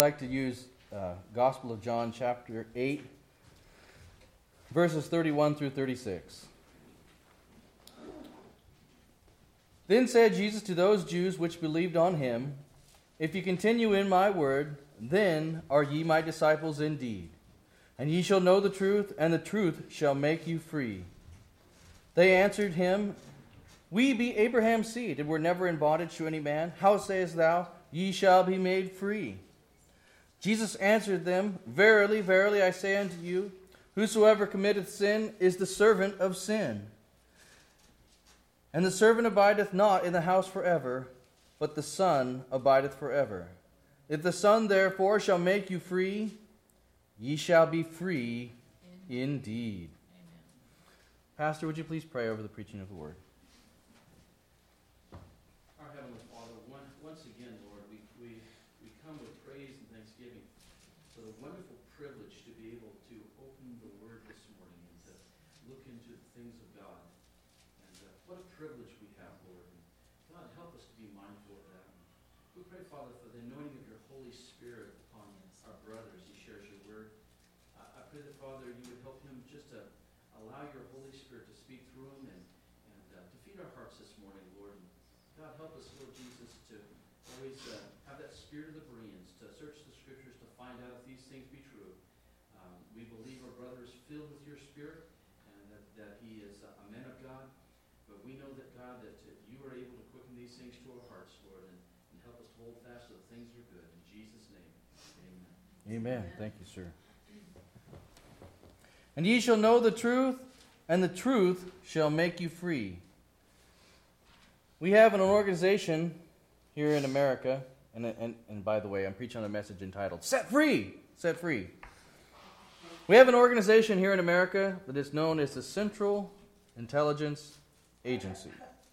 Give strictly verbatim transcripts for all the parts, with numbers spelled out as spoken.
I'd like to use uh, Gospel of John chapter eight, verses thirty-one through thirty-six. Then said Jesus to those Jews which believed on him, If ye continue in my word, then are ye my disciples indeed. And ye shall know the truth, and the truth shall make you free. They answered him, We be Abraham's seed, and were never in bondage to any man. How sayest thou, Ye shall be made free? Jesus answered them, Verily, verily, I say unto you, Whosoever committeth sin is the servant of sin. And the servant abideth not in the house forever, but the Son abideth forever. If the Son therefore shall make you free, ye shall be free indeed. Amen. Pastor, would you please pray over the preaching of the word? Our Heavenly Father, one, once again, Lord, we, we, we come with praise and thanksgiving for the wonderful privilege to be able to open the Word this morning and to look into the things of God. And uh, what a privilege we have, Lord. And God, help us to be mindful of that. We pray, Father, for the anointing of your Holy Spirit upon our brother as he shares your Word. I, I pray that, Father, you would help him just to allow your Holy Spirit to speak through him and, and uh, to feed our hearts this morning, Lord. And God, help us, Lord Jesus, to always uh, have that spirit of the Bereans, to search the Scriptures to find out if these things be true. Um, we believe our brother is filled with your Spirit and that, that he is a man of God. But we know that, God, that uh, you are able to quicken these things to our hearts, Lord, and, and help us to hold fast to the things that are good. In Jesus' name, amen. Amen. Thank you, sir. And ye shall know the truth, and the truth shall make you free. We have an organization here in America, and, and, and by the way, I'm preaching on a message entitled, Set Free! Set Free. We have an organization here in America that is known as the Central Intelligence Agency.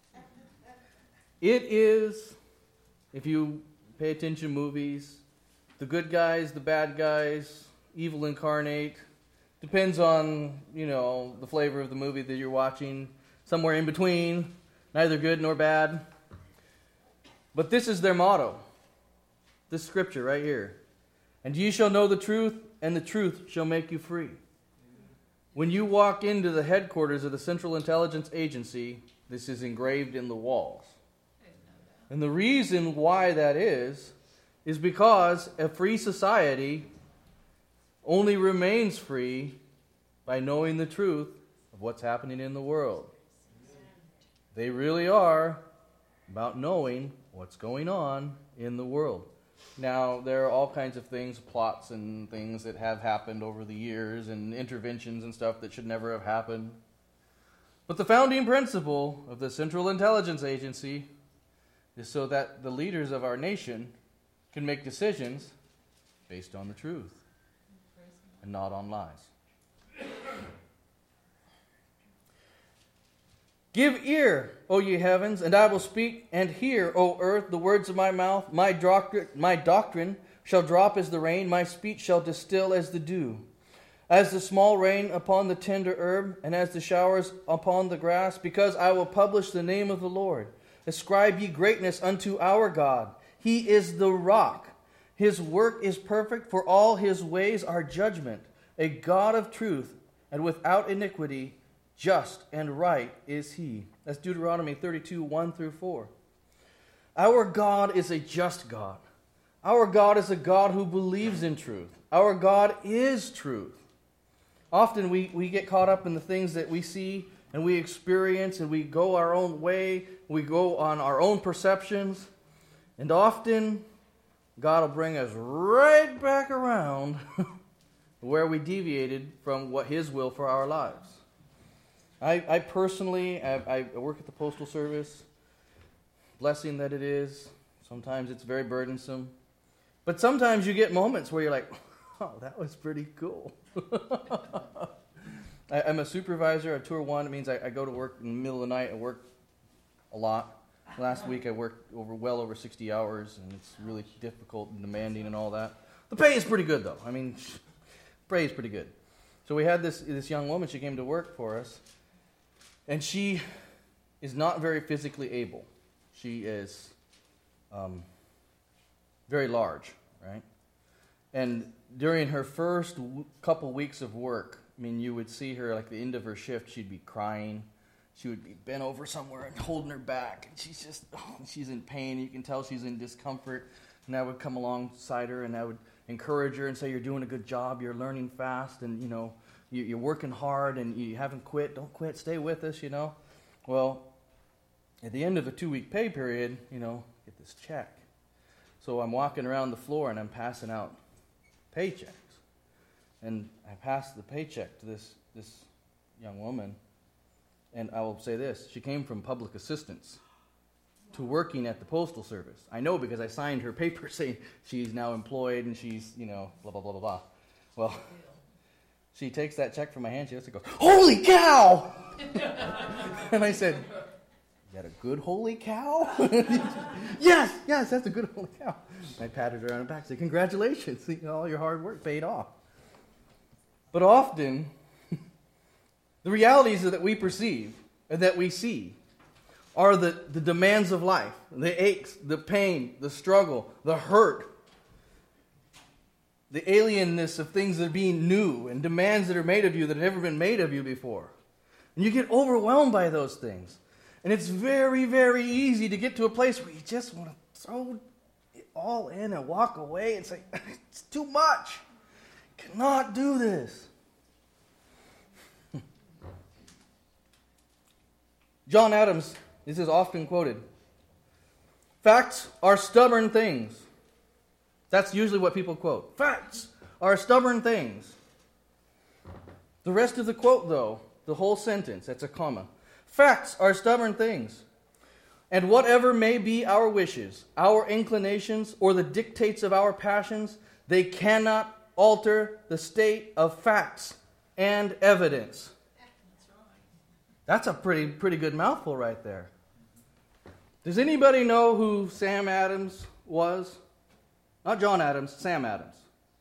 It is, if you pay attention to movies, the good guys, the bad guys, evil incarnate. Depends on, you know, the flavor of the movie that you're watching. Somewhere in between, neither good nor bad. But this is their motto. This scripture right here. And ye shall know the truth, and the truth shall make you free. When you walk into the headquarters of the Central Intelligence Agency, this is engraved in the walls. And the reason why that is, is because a free society only remains free by knowing the truth of what's happening in the world. They really are about knowing what's going on in the world. Now, there are all kinds of things, plots and things that have happened over the years and interventions and stuff that should never have happened. But the founding principle of the Central Intelligence Agency is so that the leaders of our nation can make decisions based on the truth and not on lies. Give ear, O ye heavens, and I will speak, and hear, O earth, the words of my mouth. My doctrine, my doctrine shall drop as the rain, my speech shall distill as the dew. As the small rain upon the tender herb, and as the showers upon the grass, because I will publish the name of the Lord. Ascribe ye greatness unto our God. He is the rock. His work is perfect, for all his ways are judgment. A God of truth, and without iniquity, just and right is he. That's Deuteronomy thirty-two, one through four. Our God is a just God. Our God is a God who believes in truth. Our God is truth. Often we, we get caught up in the things that we see and we experience, and we go our own way. We go on our own perceptions. And often God will bring us right back around where we deviated from what his will for our lives. I, I personally, I, I work at the Postal Service. Blessing that it is. Sometimes it's very burdensome. But sometimes you get moments where you're like, oh, that was pretty cool. I, I'm a supervisor at Tour One. It means I, I go to work in the middle of the night. I work a lot. Last week I worked over well over sixty hours, and it's really difficult and demanding and all that. The pay is pretty good, though. I mean, pay is pretty good. So we had this this young woman. She came to work for us, and she is not very physically able. She is um, very large, right? And during her first w- couple weeks of work, I mean, you would see her, like the end of her shift, she'd be crying. She would be bent over somewhere and holding her back. And she's just, oh, she's in pain. You can tell she's in discomfort. And I would come alongside her and I would encourage her and say, you're doing a good job. You're learning fast. And, you know, you, you're working hard and you haven't quit. Don't quit. Stay with us, you know. Well, at the end of the two-week pay period, you know, get this check. So I'm walking around the floor and I'm passing out paychecks. And I passed the paycheck to this, this young woman. And I will say this, she came from public assistance to working at the Postal Service. I know because I signed her paper saying she's now employed and she's, you know, blah, blah, blah, blah, blah. Well, she takes that check from my hand, she just goes, holy cow! And I said, is that a good holy cow? Yes, yes, that's a good holy cow. And I patted her on the back and said, congratulations, see, all your hard work paid off. But often, the realities that we perceive and that we see are the, the demands of life, the aches, the pain, the struggle, the hurt, the alienness of things that are being new and demands that are made of you that have never been made of you before. And you get overwhelmed by those things. And it's very, very easy to get to a place where you just want to throw it all in and walk away and say, it's too much. I cannot do this. John Adams, this is often quoted. Facts are stubborn things. That's usually what people quote. Facts are stubborn things. The rest of the quote, though, the whole sentence, that's a comma. Facts are stubborn things. And whatever may be our wishes, our inclinations, or the dictates of our passions, they cannot alter the state of facts and evidence. That's a pretty pretty good mouthful right there. Does anybody know who Sam Adams was? Not John Adams, Sam Adams.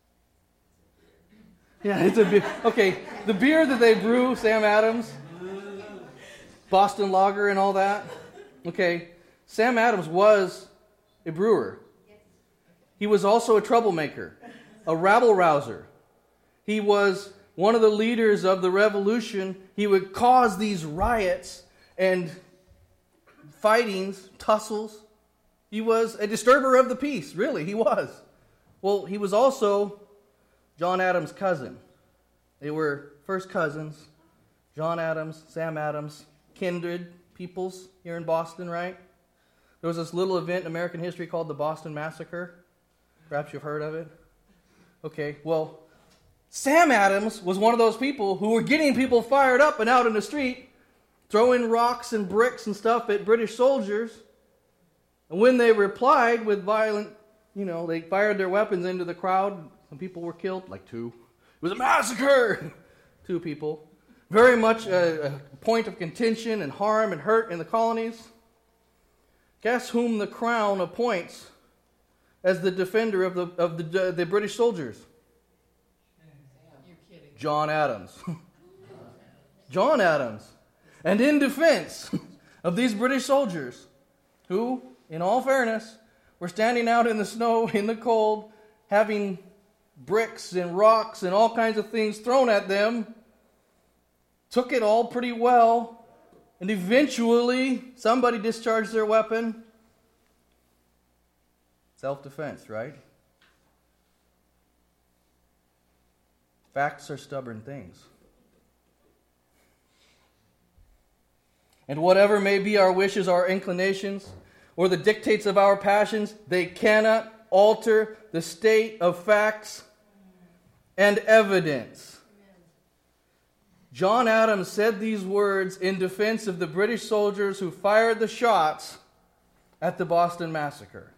Yeah, it's a beer. Okay, the beer that they brew, Sam Adams, Boston Lager and all that. Okay, Sam Adams was a brewer. He was also a troublemaker, a rabble-rouser. He was one of the leaders of the revolution. He would cause these riots and fightings, tussles. He was a disturber of the peace, really, he was. Well, he was also John Adams' cousin. They were first cousins. John Adams, Sam Adams, kindred peoples here in Boston, right? There was this little event in American history called the Boston Massacre. Perhaps you've heard of it. Okay, well, Sam Adams was one of those people who were getting people fired up and out in the street, throwing rocks and bricks and stuff at British soldiers. And when they replied with violent, you know, they fired their weapons into the crowd, some people were killed, like two. It was a massacre! Two people. Very much a, a point of contention and harm and hurt in the colonies. Guess whom the crown appoints as the defender of the of the, the British soldiers? John Adams. John Adams. And in defense of these British soldiers, who, in all fairness, were standing out in the snow, in the cold, having bricks and rocks and all kinds of things thrown at them, took it all pretty well, and eventually somebody discharged their weapon. Self-defense, right? Facts are stubborn things. And whatever may be our wishes, our inclinations, or the dictates of our passions, they cannot alter the state of facts and evidence. John Adams said these words in defense of the British soldiers who fired the shots at the Boston Massacre.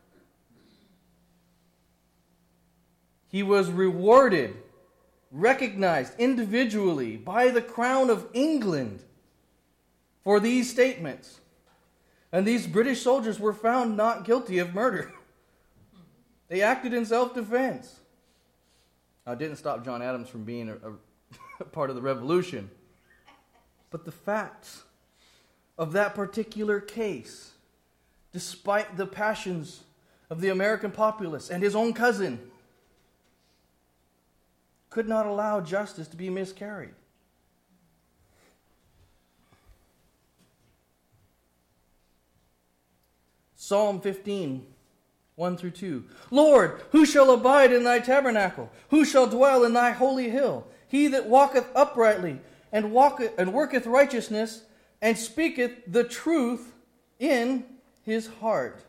He was rewarded, recognized individually by the Crown of England for these statements. And these British soldiers were found not guilty of murder. They acted in self-defense. Now, it didn't stop John Adams from being a, a part of the revolution. But the facts of that particular case, despite the passions of the American populace and his own cousin, could not allow justice to be miscarried. Psalm fifteen, one through two. Lord, who shall abide in thy tabernacle? Who shall dwell in thy holy hill? He that walketh uprightly, and walketh and worketh righteousness, and speaketh the truth in his heart.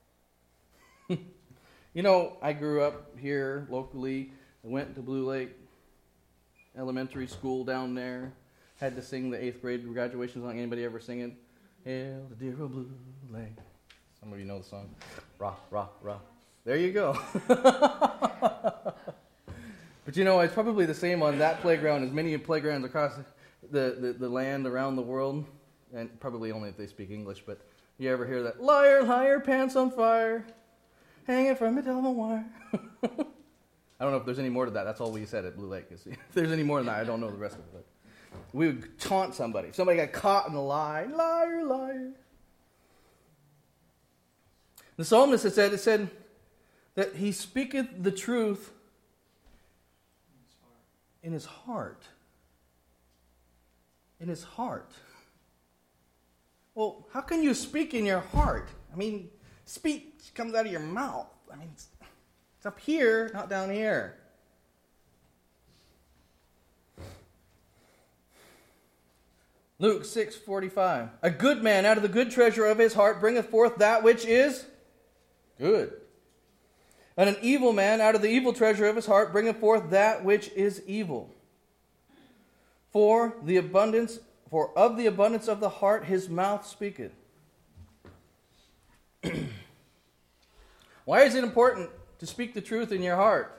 You know, I grew up here locally. I went to Blue Lake Elementary School down there. Had to sing the eighth grade graduation song. Anybody ever sing it? Hail the dear old Blue Lake. Some of you know the song. Rah, rah, rah. There you go. But you know, it's probably the same on that playground as many playgrounds across the, the, the land around the world. And probably only if they speak English. But you ever hear that? Liar, liar, pants on fire. Hanging from a telephone wire. I don't know if there's any more to that. That's all we said at Blue Lake. If there's any more than that, I don't know the rest of it. But we would taunt somebody. If somebody got caught in a lie, liar, liar. The psalmist had said, it said that he speaketh the truth in his heart. In his heart. Well, how can you speak in your heart? I mean, speech comes out of your mouth. I mean, it's, it's up here, not down here. Luke six forty-five. A good man out of the good treasure of his heart bringeth forth that which is good. And an evil man out of the evil treasure of his heart bringeth forth that which is evil. For the abundance, for of the abundance of the heart his mouth speaketh. Why is it important to speak the truth in your heart?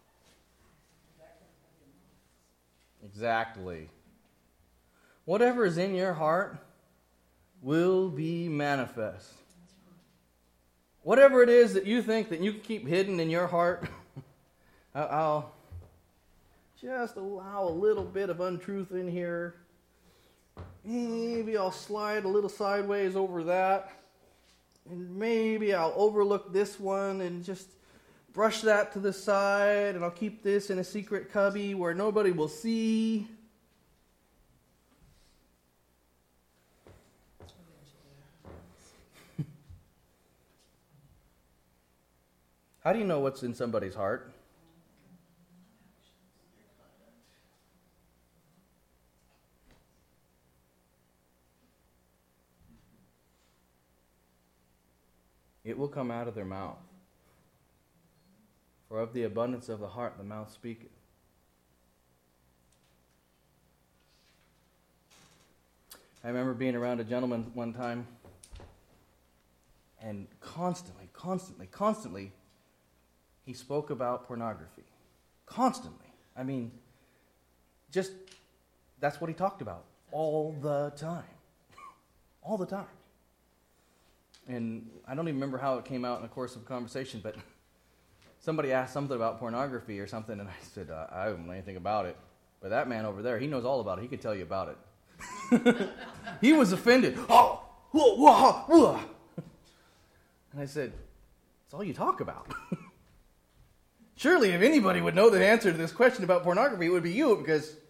Exactly. Whatever is in your heart will be manifest. Whatever it is that you think that you can keep hidden in your heart, I'll just allow a little bit of untruth in here. Maybe I'll slide a little sideways over that. And maybe I'll overlook this one and just brush that to the side, and I'll keep this in a secret cubby where nobody will see. How do you know what's in somebody's heart? It will come out of their mouth. For of the abundance of the heart the mouth speaketh. I remember being around a gentleman one time, and constantly, constantly, constantly, he spoke about pornography. Constantly. I mean, just, that's what he talked about all the time. All the time. And I don't even remember how it came out in the course of conversation, but somebody asked something about pornography or something, and I said, uh, I don't know anything about it. But that man over there, he knows all about it. He could tell you about it. He was offended. Oh, whoa, whoa, whoa. And I said, that's all you talk about. Surely if anybody would know the answer to this question about pornography, it would be you, because you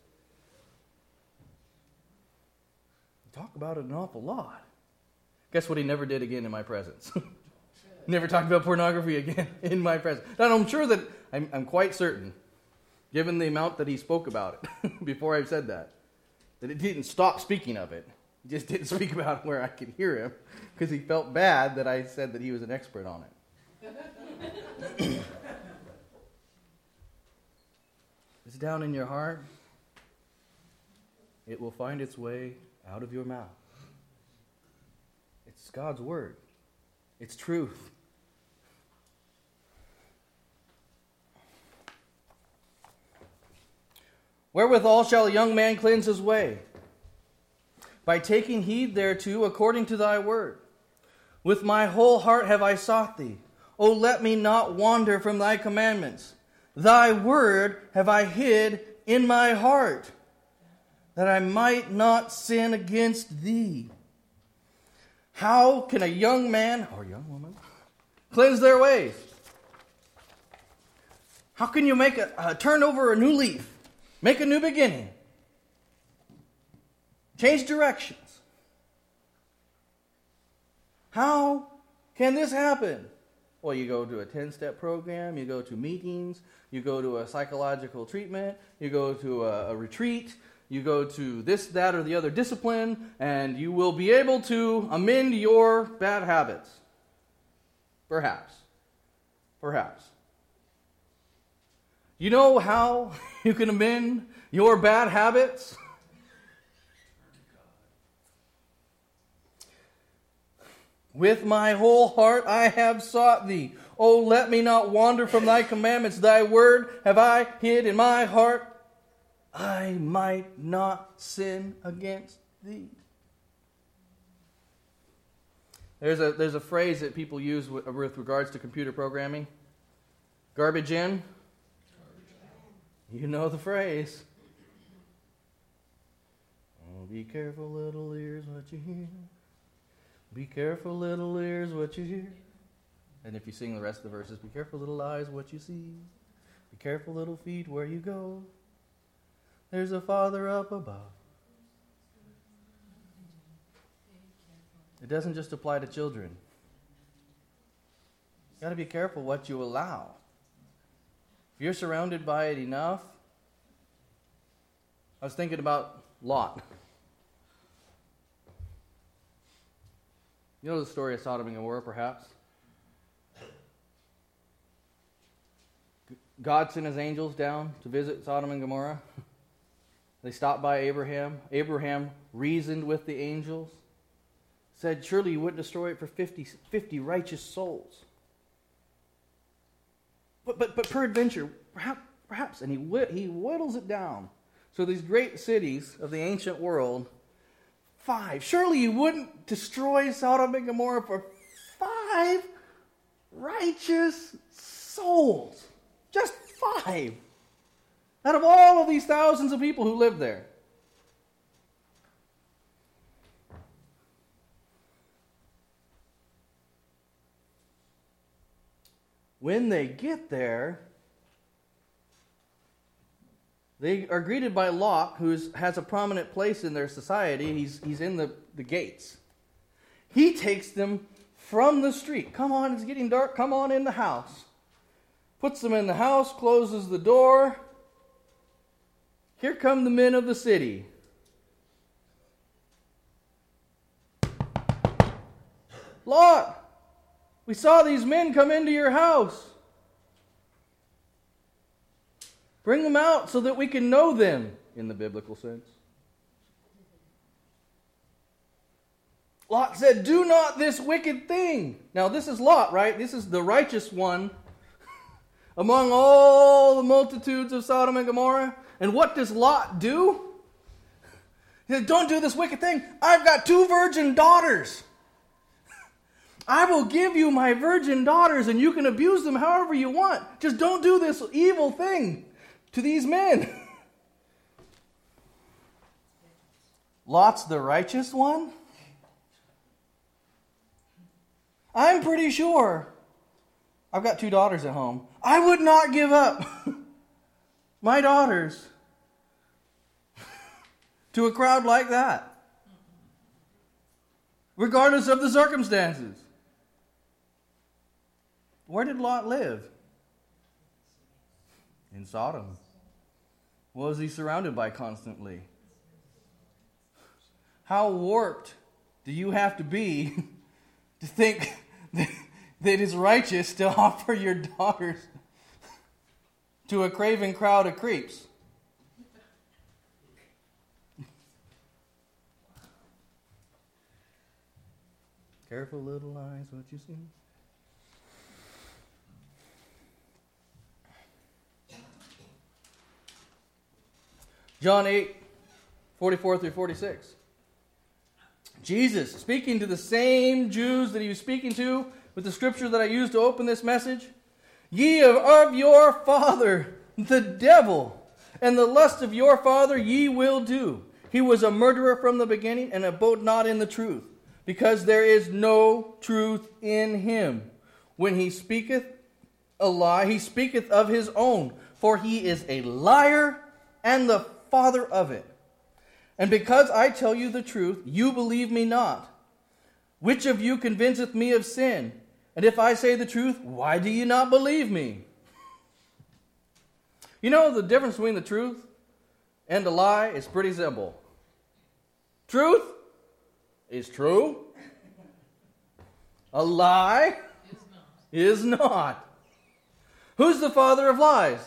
talk about it an awful lot. Guess what he never did again in my presence? Never talked about pornography again in my presence. And I'm sure that, I'm, I'm quite certain, given the amount that he spoke about it before I said that, that it didn't stop speaking of it. He just didn't speak about it where I could hear him, because he felt bad that I said that he was an expert on it. It's down in your heart. It will find its way out of your mouth. It's God's word. It's truth. Wherewithal shall a young man cleanse his way? By taking heed thereto according to thy word. With my whole heart have I sought thee. O let me not wander from thy commandments. Thy word have I hid in my heart, that I might not sin against thee. How can a young man or young woman cleanse their ways? How can you make a, a turn over a new leaf? Make a new beginning? Change directions? How can this happen? Well, you go to a ten-step program, you go to meetings, you go to a psychological treatment, you go to a, a retreat, you go to this, that, or the other discipline, and you will be able to amend your bad habits. Perhaps. Perhaps. You know how you can amend your bad habits? With my whole heart I have sought thee. Oh, let me not wander from thy commandments. Thy word have I hid in my heart, I might not sin against thee. There's a, there's a phrase that people use with, with regards to computer programming. Garbage in. You know the phrase. Oh, be careful, little ears, what you hear. Be careful, little ears, what you hear. And if you sing the rest of the verses, be careful, little eyes, what you see. Be careful, little feet, where you go. There's a Father up above. It doesn't just apply to children. You've got to be careful what you allow. If you're surrounded by it enough, I was thinking about Lot. You know the story of Sodom and Gomorrah, perhaps? God sent his angels down to visit Sodom and Gomorrah. They stopped by Abraham. Abraham reasoned with the angels. Said, surely you wouldn't destroy it for fifty, fifty righteous souls. But, but, but peradventure, perhaps, perhaps, and he, he whittles it down. So these great cities of the ancient world, five. Surely you wouldn't destroy Sodom and Gomorrah for five righteous souls. Just five. Out of all of these thousands of people who lived there. When they get there, they are greeted by Lot, who has a prominent place in their society. He's, he's in the, the gates. He takes them from the street. Come on, it's getting dark. Come on in the house. Puts them in the house, closes the door. Here come the men of the city. Lot, we saw these men come into your house. Bring them out so that we can know them, in the biblical sense. Lot said, do not this wicked thing. Now this is Lot, right? This is the righteous one among all the multitudes of Sodom and Gomorrah. And what does Lot do? He said, don't do this wicked thing. I've got two virgin daughters. I will give you my virgin daughters and you can abuse them however you want. Just don't do this evil thing to these men. Lot's the righteous one? I'm pretty sure. I've got two daughters at home. I would not give up my daughters to a crowd like that, regardless of the circumstances. Where did Lot live? In Sodom. What was he surrounded by constantly? How warped do you have to be to think that, that it is righteous to offer your daughters to a craven crowd of creeps? Careful, little eyes, what you see. John eight, forty-four through forty-six. Jesus, speaking to the same Jews that he was speaking to with the scripture that I used to open this message. Ye of, of your father, the devil, and the lust of your father ye will do. He was a murderer from the beginning and abode not in the truth, because there is no truth in him. When he speaketh, a lie, he speaketh of his own, for he is a liar and the father of it. And because I tell you the truth, you believe me not. Which of you convinceth me of sin? And if I say the truth, why do you not believe me? You know, the difference between the truth and a lie is pretty simple. Truth is true. A lie is not. Who's the father of lies?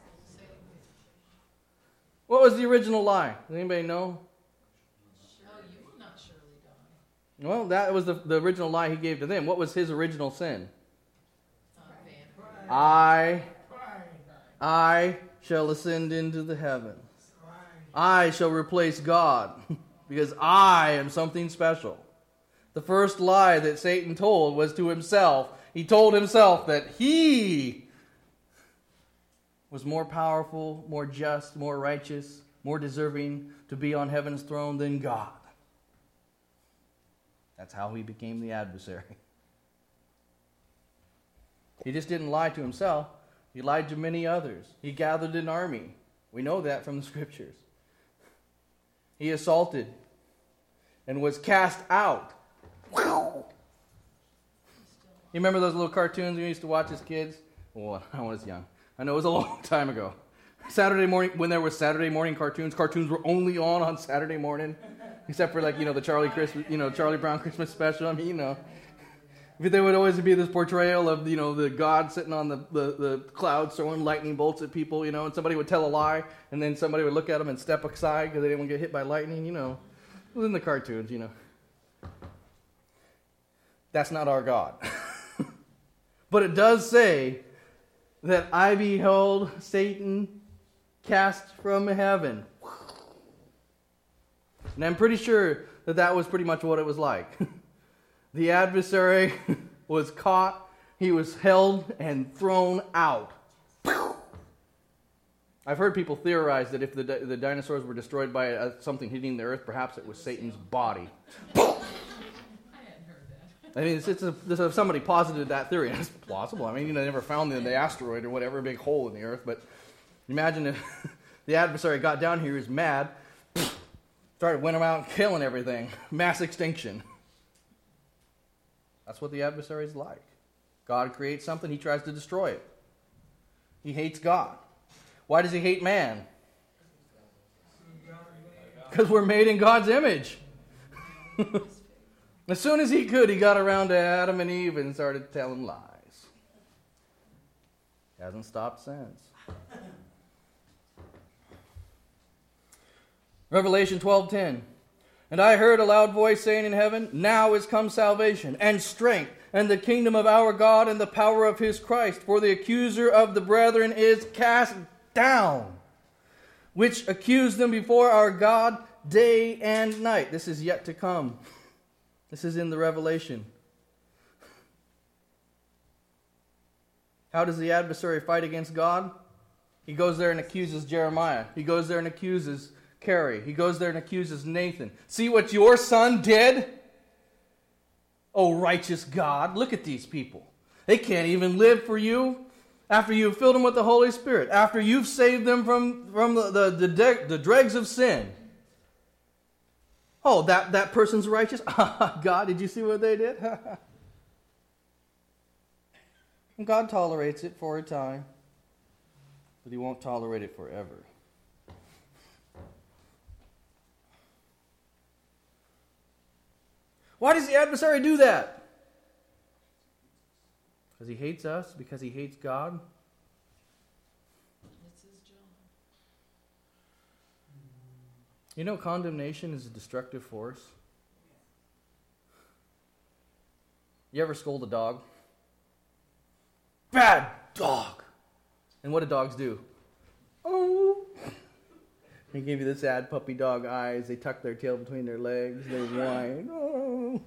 What was the original lie? Does anybody know? Oh, you will not surely die. Well, that was the, the original lie he gave to them. What was his original sin? I, I shall ascend into the heavens. I shall replace God because I am something special. The first lie that Satan told was to himself. He told himself that he was more powerful, more just, more righteous, more deserving to be on heaven's throne than God. That's how he became the adversary. He just didn't lie to himself. He lied to many others. He gathered an army. We know that from the scriptures. He assaulted and was cast out. You remember those little cartoons we used to watch as kids? Well, I was young. I know it was a long time ago. Saturday morning, when there were Saturday morning cartoons, cartoons were only on on Saturday morning, except for like, you know, the Charlie Christmas, you know, Charlie Brown Christmas special. I mean, you know, but there would always be this portrayal of, you know, the God sitting on the, the, the clouds throwing lightning bolts at people, you know, and somebody would tell a lie, and then somebody would look at them and step aside because they didn't want to get hit by lightning, you know. It was in the cartoons, you know. That's not our God. But it does say that I beheld Satan cast from heaven. And I'm pretty sure that that was pretty much what it was like. The adversary was caught, he was held and thrown out. I've heard people theorize that if the, the dinosaurs were destroyed by uh, something hitting the earth, perhaps it was Satan's body. I mean, it's, it's a, this, if somebody posited that theory, it's plausible. I mean, you know, they never found the, the asteroid or whatever, a big hole in the earth. But imagine if the adversary got down here, he was mad, started went around killing everything. Mass extinction. That's what the adversary is like. God creates something, he tries to destroy it. He hates God. Why does he hate man? Because we're made in God's image. As soon as he could, he got around to Adam and Eve and started telling lies. Hasn't stopped since. Revelation twelve ten. And I heard a loud voice saying in heaven, now is come salvation and strength and the kingdom of our God and the power of his Christ. For the accuser of the brethren is cast down, which accused them before our God day and night. This is yet to come. This is in the Revelation. How does the adversary fight against God? He goes there and accuses Jeremiah. He goes there and accuses Carrie. He goes there and accuses Nathan. See what your son did? Oh, righteous God, look at these people. They can't even live for you after you've filled them with the Holy Spirit, after you've saved them from, from the, the, the, de- the dregs of sin. Oh, that, that person's righteous? God, did you see what they did? And God tolerates it for a time, but he won't tolerate it forever. Why does the adversary do that? Because he hates us? Because he hates God? It's his job. You know, condemnation is a destructive force. You ever scold a dog? Bad dog! And what do dogs do? Oh! They give you the sad puppy dog eyes. They tuck their tail between their legs. They whine. Oh!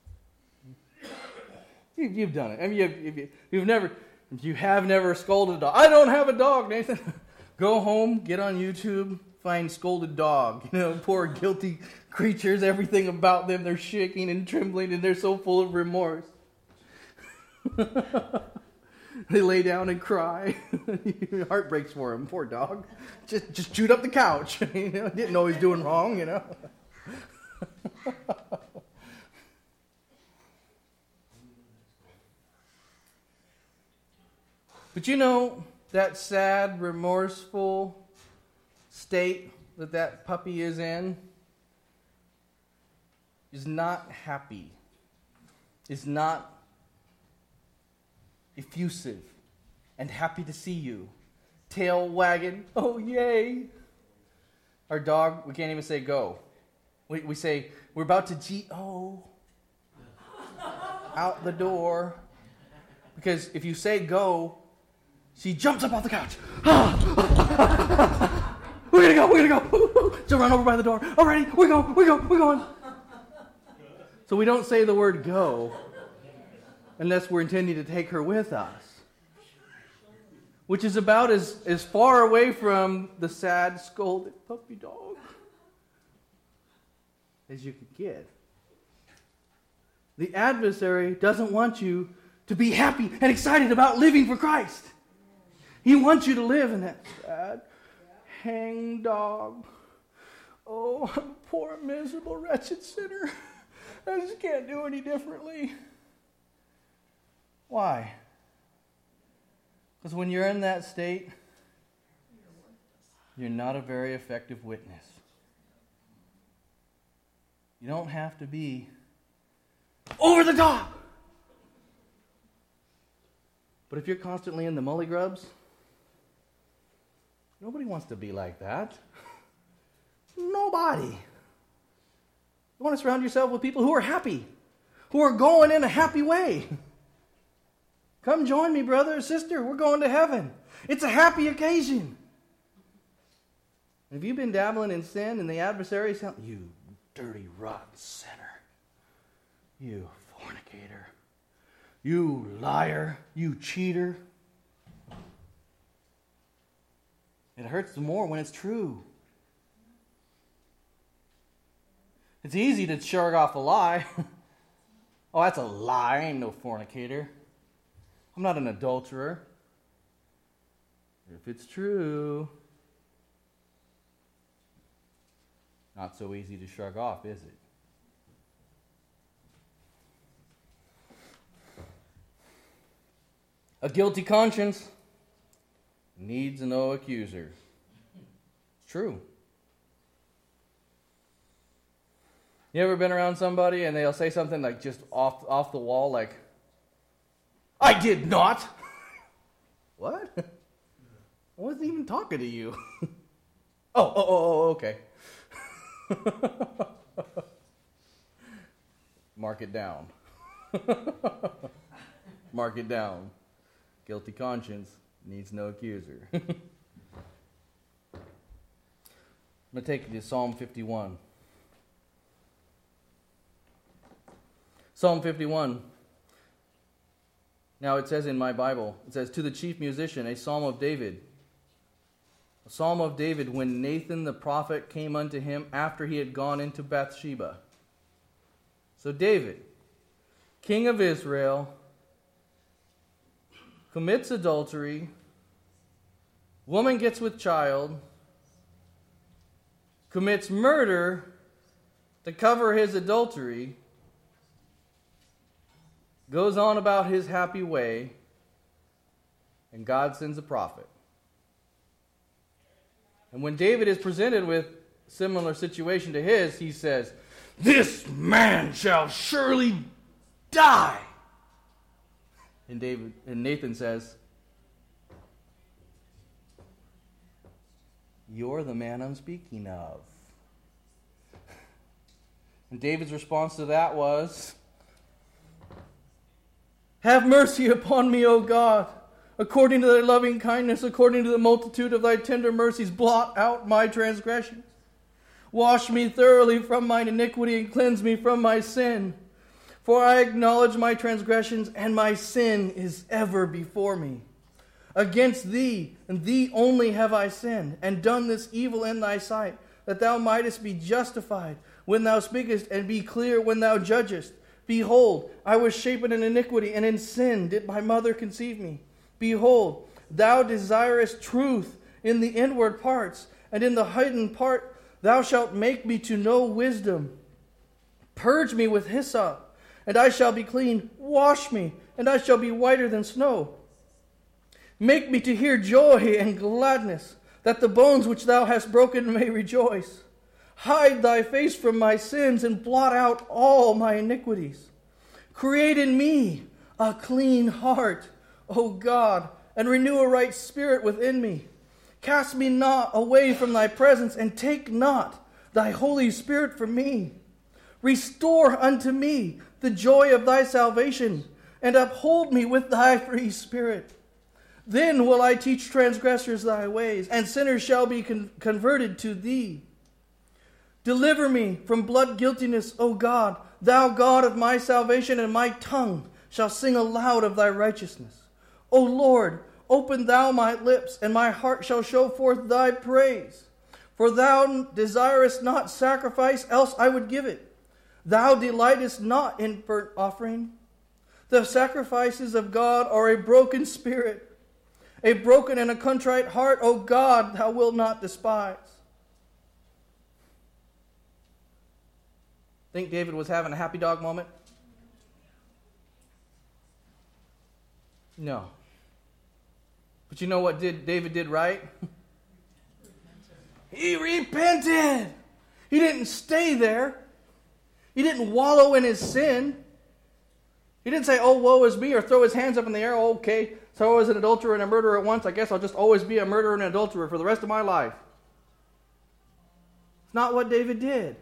You, you've done it. I mean, you've, you've, you've never, if you have never scolded a dog. I don't have a dog, Nathan. Go home, get on YouTube, find scolded dog. You know, poor guilty creatures, everything about them, they're shaking and trembling and they're so full of remorse. They lay down and cry. Your heart breaks for him. Poor dog. Just just chewed up the couch. You know, didn't know he was doing wrong, you know. But you know, that sad, remorseful state that that puppy is in is not happy. Is not effusive and happy to see you. Tail wagging, oh yay. Our dog, we can't even say go. We, we say, we're about to G O. Out the door. Because if you say go, she jumps up off the couch. We're gonna go, we're gonna go. She'll run over by the door. Alrighty, we're going, we're going, we're going. So we don't say the word go unless we're intending to take her with us. Which is about as, as far away from the sad, scolded puppy dog as you could get. The adversary doesn't want you to be happy and excited about living for Christ. He wants you to live in that sad, hang dog. Oh, I'm a poor, miserable, wretched sinner. I just can't do any differently. Why? Because when you're in that state, you're not a very effective witness. You don't have to be over the top. But if you're constantly in the mully grubs, nobody wants to be like that. Nobody. You want to surround yourself with people who are happy, who are going in a happy way. Come join me, brother or sister. We're going to heaven. It's a happy occasion. Have you been dabbling in sin and the adversary is telling you, dirty, rotten sinner, you fornicator, you liar, you cheater? It hurts more when it's true. It's easy to shrug off a lie. Oh, that's a lie. I ain't no fornicator. I'm not an adulterer. If it's true, not so easy to shrug off, is it? A guilty conscience needs no accuser. It's true. You ever been around somebody and they'll say something like just off off the wall, like, I did not. What? I wasn't even talking to you. oh, oh, oh, oh, okay. Mark it down. Mark it down. Guilty conscience needs no accuser. I'm going to take you to Psalm fifty-one. Psalm fifty-one. Now it says in my Bible, it says, to the chief musician, a psalm of David. A psalm of David when Nathan the prophet came unto him after he had gone into Bathsheba. So David, king of Israel, commits adultery, woman gets with child, commits murder to cover his adultery, goes on about his happy way, and God sends a prophet. And when David is presented with a similar situation to his, he says, this man shall surely die. And David and Nathan says, you're the man I'm speaking of. And David's response to that was, have mercy upon me, O God, according to thy loving kindness, according to the multitude of thy tender mercies, blot out my transgressions. Wash me thoroughly from mine iniquity and cleanse me from my sin. For I acknowledge my transgressions, and my sin is ever before me. Against thee, and thee only have I sinned, and done this evil in thy sight, that thou mightest be justified when thou speakest, and be clear when thou judgest. Behold, I was shapen in iniquity, and in sin did my mother conceive me. Behold, thou desirest truth in the inward parts, and in the hidden part thou shalt make me to know wisdom. Purge me with hyssop, and I shall be clean. Wash me, and I shall be whiter than snow. Make me to hear joy and gladness, that the bones which thou hast broken may rejoice. Hide thy face from my sins, and blot out all my iniquities. Create in me a clean heart, O God, and renew a right spirit within me. Cast me not away from thy presence, and take not thy Holy Spirit from me. Restore unto me the joy of thy salvation, and uphold me with thy free spirit. Then will I teach transgressors thy ways, and sinners shall be con- converted to thee. Deliver me from blood guiltiness, O God, thou God of my salvation, and my tongue shall sing aloud of thy righteousness. O Lord, open thou my lips, and my heart shall show forth thy praise. For thou desirest not sacrifice, else I would give it. Thou delightest not in burnt offering. The sacrifices of God are a broken spirit. A broken and a contrite heart, O God, thou wilt not despise. Think David was having a happy dog moment? No. But you know what did David did right? He repented. He didn't stay there. He didn't wallow in his sin. He didn't say, oh, woe is me, or throw his hands up in the air. Oh, okay, so I was an adulterer and a murderer at once. I guess I'll just always be a murderer and an adulterer for the rest of my life. It's not what David did.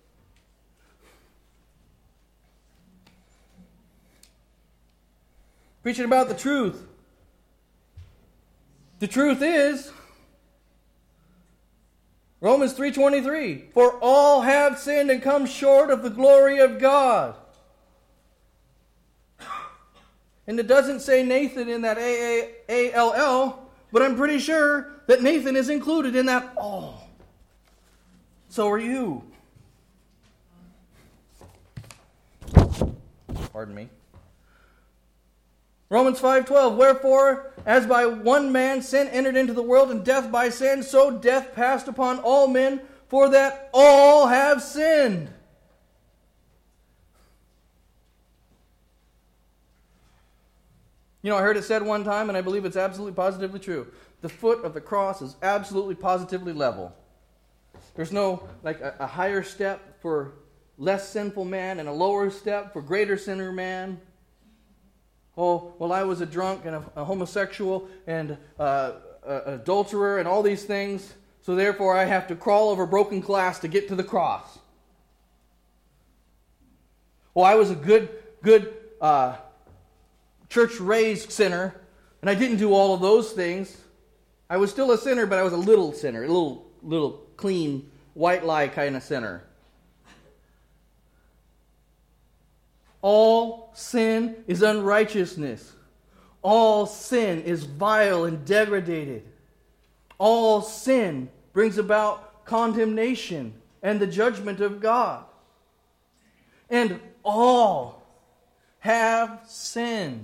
Preaching about the truth. The truth is, Romans three twenty-three, for all have sinned and come short of the glory of God. And it doesn't say Nathan in that A A L L, but I'm pretty sure that Nathan is included in that all. So are you. Pardon me. Romans five twelve, wherefore, as by one man sin entered into the world, and death by sin, so death passed upon all men, for that all have sinned. You know, I heard it said one time, and I believe it's absolutely positively true. The foot of the cross is absolutely positively level. There's no, like, a, a higher step for less sinful man and a lower step for greater sinner man. Oh, well, I was a drunk and a, a homosexual and uh, an adulterer and all these things, so therefore I have to crawl over broken glass to get to the cross. Well, I was a good, good uh, church-raised sinner, and I didn't do all of those things. I was still a sinner, but I was a little sinner, a little, little clean, white lie kind of sinner. All sin is unrighteousness. All sin is vile and degraded. All sin brings about condemnation and the judgment of God. And all have sinned.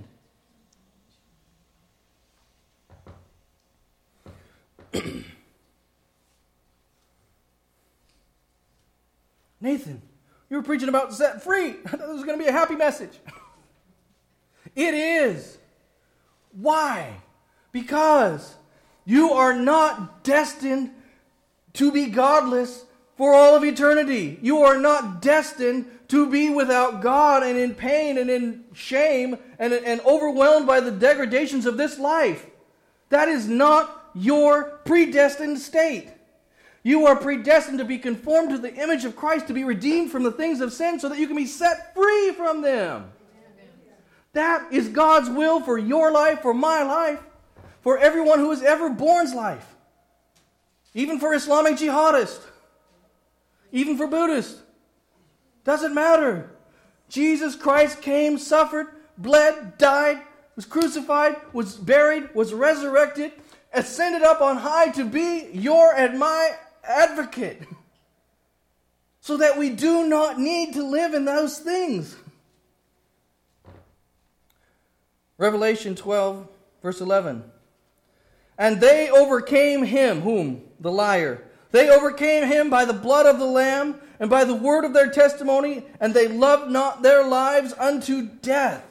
Nathan, you were preaching about set free. I thought this was going to be a happy message. It is. Why? Because you are not destined to be godless for all of eternity. You are not destined to be without God and in pain and in shame and, and overwhelmed by the degradations of this life. That is not your predestined state. You are predestined to be conformed to the image of Christ, to be redeemed from the things of sin so that you can be set free from them. That is God's will for your life, for my life, for everyone who has ever born's life. Even for Islamic jihadists. Even for Buddhists. Doesn't matter. Jesus Christ came, suffered, bled, died, was crucified, was buried, was resurrected, ascended up on high to be your and my advocate, so that we do not need to live in those things. Revelation twelve Verse eleven. And they overcame him, whom? The liar. They overcame him by the blood of the Lamb and by the word of their testimony, and they loved not their lives unto death.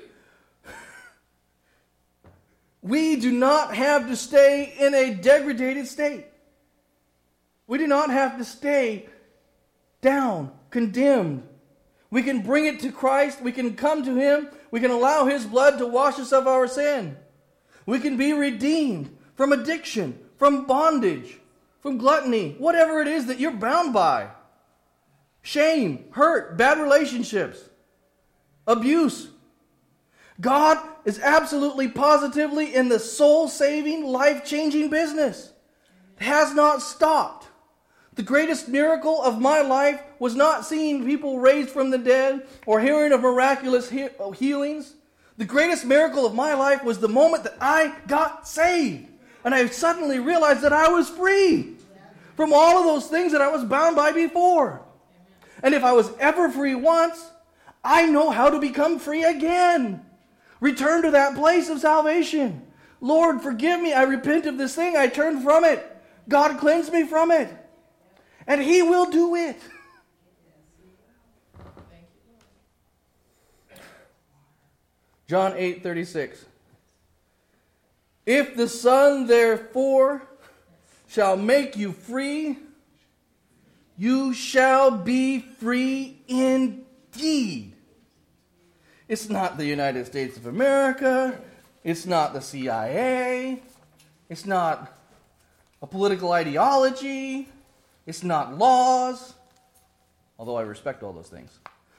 We do not have to stay in a degraded state. We do not have to stay down, condemned. We can bring it to Christ. We can come to Him. We can allow His blood to wash us of our sin. We can be redeemed from addiction, from bondage, from gluttony, whatever it is that you're bound by. Shame, hurt, bad relationships, abuse. God is absolutely positively in the soul-saving, life-changing business. It has not stopped. The greatest miracle of my life was not seeing people raised from the dead or hearing of miraculous he- healings. The greatest miracle of my life was the moment that I got saved. And I suddenly realized that I was free from all of those things that I was bound by before. And if I was ever free once, I know how to become free again. Return to that place of salvation. Lord, forgive me. I repent of this thing. I turn from it. God, cleanse me from it. And He will do it. John eight thirty-six. If the Son therefore shall make you free, you shall be free indeed. It's not the United States of America. It's not the C I A. It's not a political ideology. It's not laws. Although I respect all those things.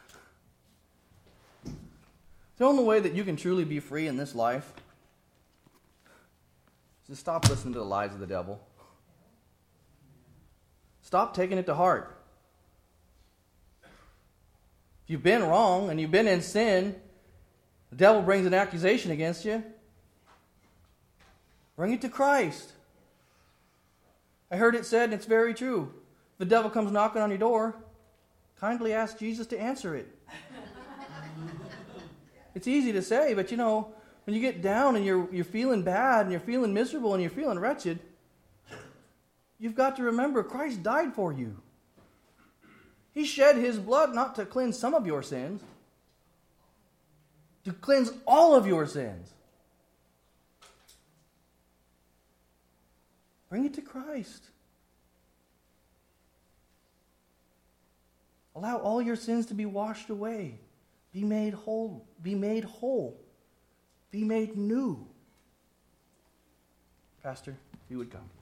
The only way that you can truly be free in this life is to stop listening to the lies of the devil. Stop taking it to heart. If you've been wrong and you've been in sin, the devil brings an accusation against you. Bring it to Christ. I heard it said, and it's very true. If the devil comes knocking on your door, kindly ask Jesus to answer it. It's easy to say, but you know, when you get down and you're you're feeling bad and you're feeling miserable and you're feeling wretched, you've got to remember Christ died for you. He shed His blood not to cleanse some of your sins, to cleanse all of your sins. Bring it to Christ. Allow all your sins to be washed away. Be made whole. Be made whole. Be made new. Pastor, if you would come.